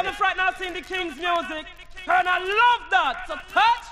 me right now sing the King's music. And I love that. So touch.